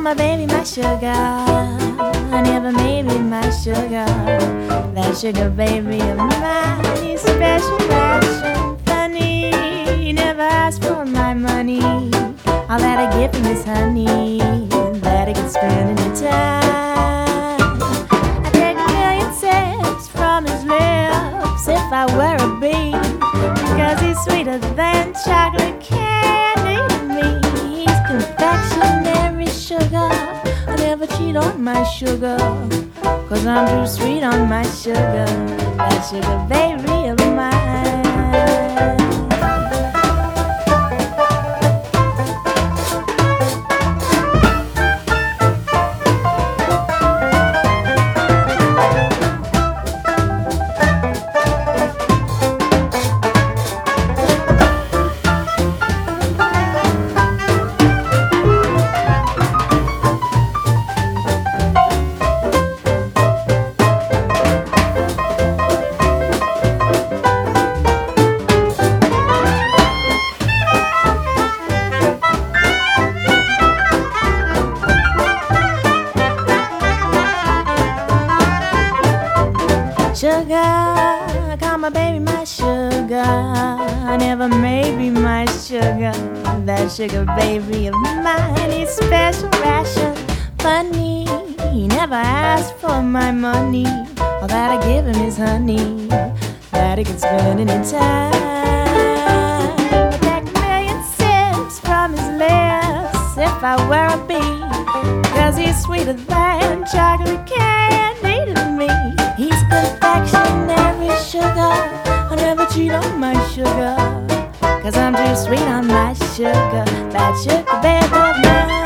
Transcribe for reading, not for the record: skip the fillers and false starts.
my baby, my sugar. I never maybe my sugar. That sugar baby of mine is special ration. Funny, he never asked for my money. All that I give him is honey that he can spend any time. I take a million sips from his lips if I were a bee, because he's sweeter than chocolate candy to me. He's confectionery sugar. I never cheat on my sugar, 'cause I'm too sweet on my sugar. That sugar baby of mine. Sugar, call my baby my sugar. I never maybe my sugar. That sugar baby of mine is special ration. Funny, he never asked for my money. All that I give him is honey that he can spend any time. I take a million sips from his lips if I were a bee, 'cause he's sweeter than chocolate candy to me. He's confectionery sugar. I never cheat on my sugar, 'cause I'm too sweet on my sugar. That sugar baby of mine.